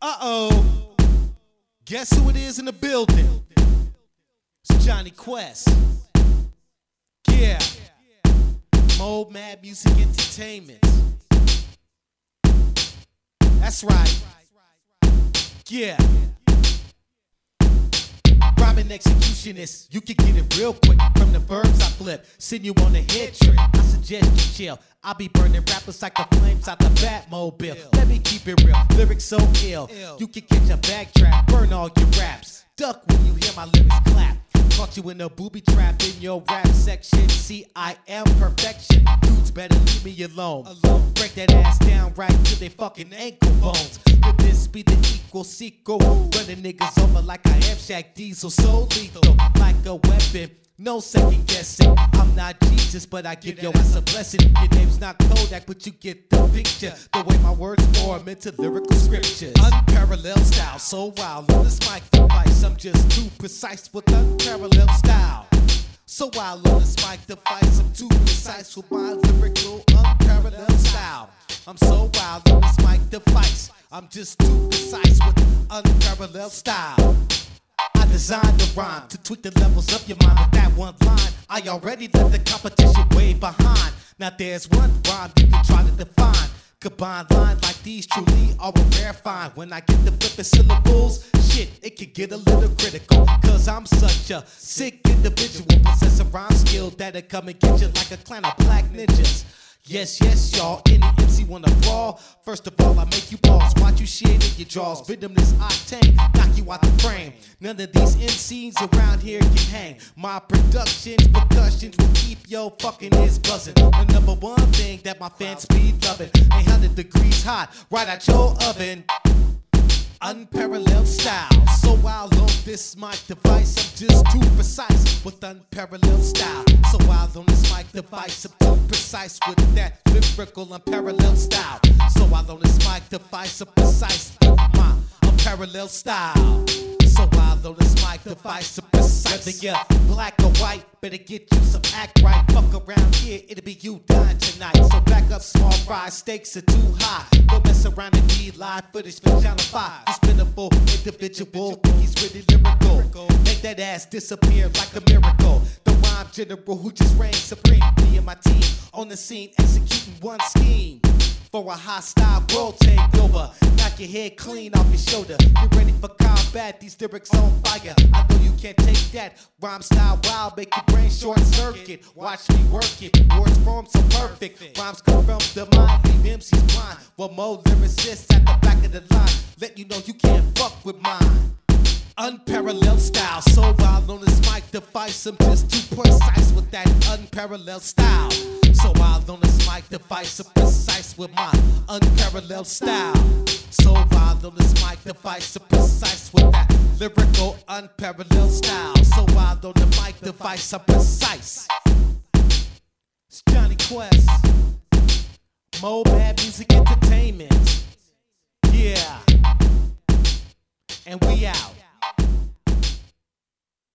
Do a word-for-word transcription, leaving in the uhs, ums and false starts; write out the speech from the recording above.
Uh-oh. Guess who it is in the building? It's Johnny Quest. Yeah. Mo Mad Music Entertainment. That's right. Yeah. Rhyming executionist, you can get it real quick. From the verbs I flip, send you on a head trip. I suggest you chill. I'll be burning rappers like the flames out the Batmobile. Let me keep it real, lyrics so ill. You can get your backtrack, burn all your raps. Duck when you hear my lyrics clap. Caught you in a booby trap in your rap section. See, I am perfection. Dudes better leave me alone. alone. Break that ass down right to their fucking ankle bones. Could this be the equal sequel? Running niggas over like I am Shaq Diesel. So lethal, like a weapon. No second guessing. I'm not Jesus, but I give your ass a blessing. Your name's not Kodak, but you get the picture. The way my words form into lyrical scriptures. Unparalleled style, so wild on this mic device. I'm just too precise with unparalleled style. So wild on this mic device. I'm too precise with my lyrical unparalleled style. I'm so wild on this mic device. I'm just too precise with unparalleled style. I designed the rhyme to tweak the levels of your mind with that one line. I already left the competition way behind. Now there's one rhyme you can try to define. Combined lines like these truly are a rare find. When I get the flipping syllables, shit, it can get a little critical. Cause I'm such a sick individual, possess a rhyme skill that'll come and get you like a clan of black ninjas. Yes, yes, y'all, any M C wanna brawl? First of all, I make you pause, watch you shit in your jaws. Rhythm this octane, knock you out the frame. None of these M Cs around here can hang. My productions, percussions will keep your fucking ears buzzing. The number one thing that my fans be loving, eight hundred degrees hot, right out your oven. Unparalleled style, so wild on this mic device. I'm just too precise with unparalleled style. So wild on this mic device, I'm too precise with that lyrical unparalleled style. So wild on this mic device, I'm precise with my unparalleled style. So wild on this mic device, I'm precise. Whether you're black or white, better get you some act right. Fuck around here, it'll be you dying tonight. So back up, small fry, stakes are too high. Don't mess around and be live footage for Channel five. This pitiful individual, think he's really lyrical. Make that ass disappear like a miracle. The rhyme general who just reigns supreme. Me and my team on the scene executing one scheme. For a hostile world takeover, knock your head clean off your shoulder. Get ready for combat, these lyrics on fire. I know you can't take that. Rhyme style wild, make your brain short circuit. Watch me work it, words form so perfect. Rhymes come from the mind, leave M Cs blind. Well, more lyricists at the back of the line, let you know you can't fuck with mine. Unparalleled style, so wild on this mic device. I'm just too precise with that unparalleled style. So wild on this mic device, I'm precise with my unparalleled style. So wild on this mic device, I'm precise with that lyrical unparalleled style. So wild on the mic device, I'm precise. It's Johnny Quest, Mo Mad Music Entertainment. Yeah, and we out.